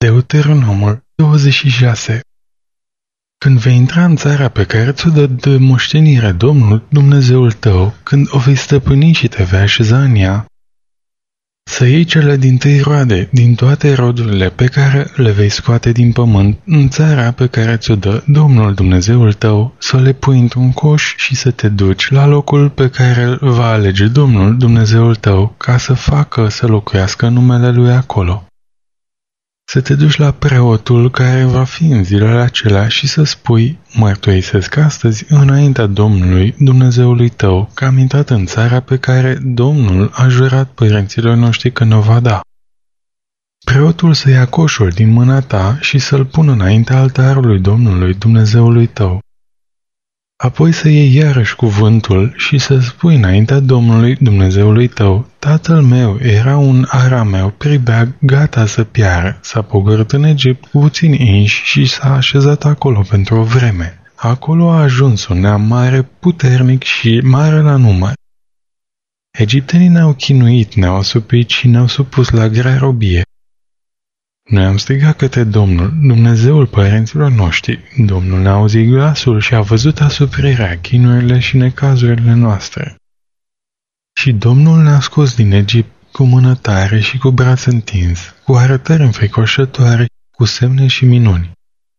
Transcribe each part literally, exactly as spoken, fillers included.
Deuteronomul douăzeci și șase. Când vei intra în țara pe care ți-o dă de moștenire Domnul Dumnezeul tău, când o vei stăpâni și te vei așeza în ea, să iei cele dintâi roade din toate rodurile pe care le vei scoate din pământ în țara pe care ți-o dă Domnul Dumnezeul tău, să le pui într-un coș și să te duci la locul pe care îl va alege Domnul Dumnezeul tău ca să facă să locuiască numele Lui acolo. Să te duci la preotul care va fi în zilele acelea și să spui: mărturisesc astăzi înaintea Domnului Dumnezeului tău că am intrat în țara pe care Domnul a jurat părinților noștri că ne-o va da. Preotul să ia coșul din mâna ta și să-l pună înaintea altarului Domnului Dumnezeului tău. Apoi să iei iarăși cuvântul și să spui înaintea Domnului Dumnezeului tău: tatăl meu era un arameu pribeag gata să piară, s-a pogorât în Egipt cu puțini inși și s-a așezat acolo pentru o vreme. Acolo a ajuns un neam mare, puternic și mare la număr. Egiptenii ne-au chinuit, ne-au asuprit și ne-au supus la grea robie. Noi am strigat către Domnul, Dumnezeul părinților noștri. Domnul ne-a auzit glasul și a văzut asuprirea, chinurile și necazurile noastre. Și Domnul ne-a scos din Egipt cu mână tare și cu braț întins, cu arătări înfricoșătoare, cu semne și minuni.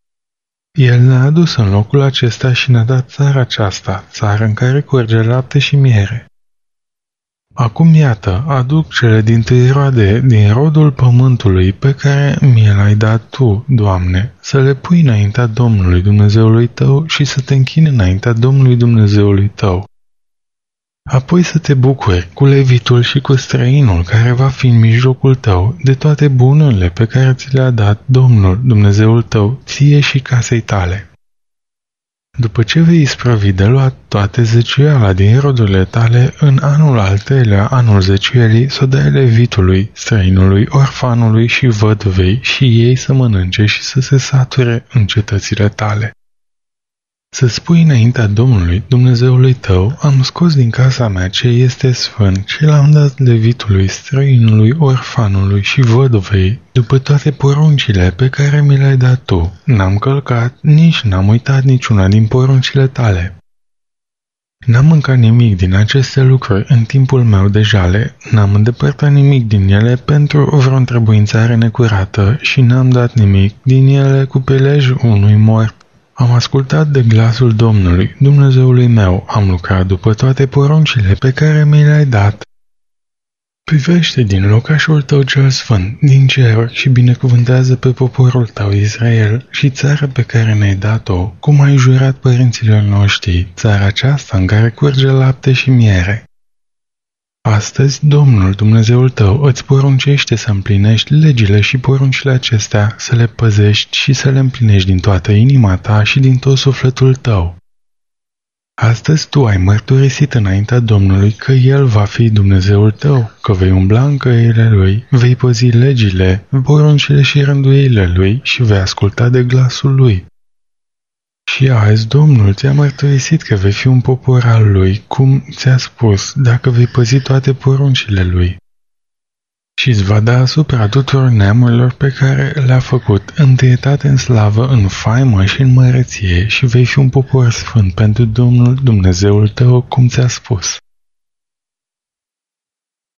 El ne-a adus în locul acesta și ne-a dat țara aceasta, țară în care curge lapte și miere. Acum iată, aduc cele dintâi roade din rodul pământului pe care mi l-ai dat tu, Doamne, să le pui înaintea Domnului Dumnezeului tău și să te închini înaintea Domnului Dumnezeului tău. Apoi să te bucuri cu levitul și cu străinul care va fi în mijlocul tău de toate bunurile pe care ți le-a dat Domnul Dumnezeul tău, ție și casei tale. După ce vei isprăvi de luat toate zeciuiala din rodurile tale, în anul al treilea, anul zeciuielii, să o dai levitului, străinului, orfanului și văduvei și ei să mănânce și să se sature în cetățile tale. Să spui înaintea Domnului Dumnezeului tău: am scos din casa mea ce este sfânt și l-am dat levitului, străinului, orfanului și văduvei, după toate poruncile pe care mi le-ai dat tu. N-am călcat, nici n-am uitat niciuna din poruncile tale. N-am mâncat nimic din aceste lucruri în timpul meu de jale, n-am îndepărtat nimic din ele pentru vreo întrebuințare necurată și n-am dat nimic din ele cu prilej unui mort. Am ascultat de glasul Domnului, Dumnezeului meu, am lucrat după toate poruncile pe care mi le-ai dat. Privește din locașul tău cel sfânt, din ceruri, și binecuvântează pe poporul tău Israel și țara pe care ne-ai dat-o, cum ai jurat părinților noștri, țara aceasta în care curge lapte și miere. Astăzi, Domnul Dumnezeul tău îți poruncește să împlinești legile și poruncile acestea, să le păzești și să le împlinești din toată inima ta și din tot sufletul tău. Astăzi tu ai mărturisit înaintea Domnului că El va fi Dumnezeul tău, că vei umbla în căile Lui, vei păzi legile, poruncile și rânduielile Lui și vei asculta de glasul Lui. Și azi Domnul ți-a mărturisit că vei fi un popor al Lui, cum ți-a spus, dacă vei păzi toate poruncile Lui. Și îți va da asupra tuturor neamurilor pe care le-a făcut întâietate în slavă, în faimă și în măreție, și vei fi un popor sfânt pentru Domnul Dumnezeul tău, cum ți-a spus.